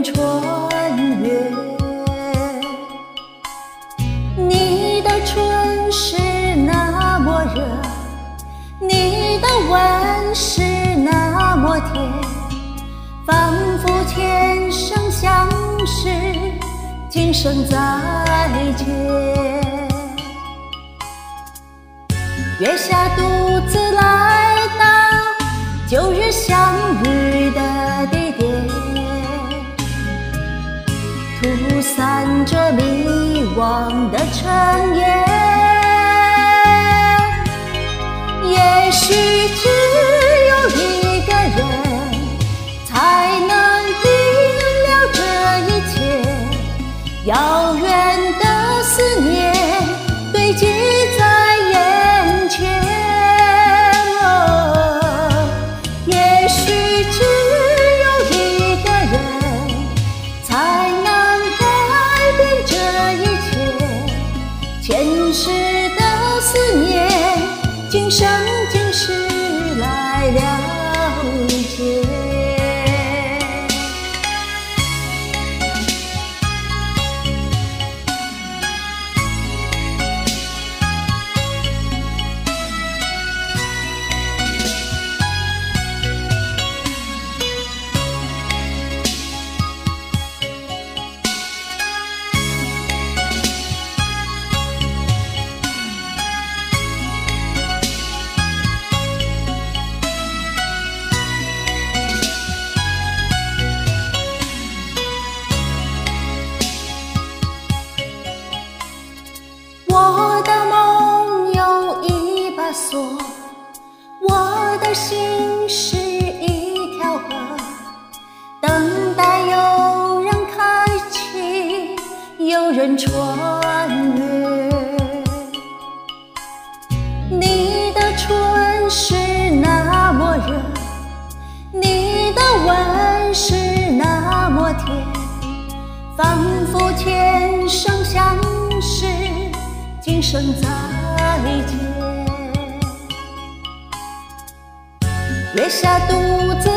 穿越。你的春是那么热，你的吻是那么甜，仿佛前生相识，今生再见。月下独自来到旧日相遇的地点，吐散着迷惘的尘烟。也许只有一个人才能明了这一切，遥远的思念堆积在眼前。也许只有一个人才能改变这一切，前世的思念，今生今世来了解。我的梦有一把锁，我的心是一条河，等待有人开启，有人穿越。你的春是那么热，你的吻是那么甜，仿佛前生相识，今生再见。月下独自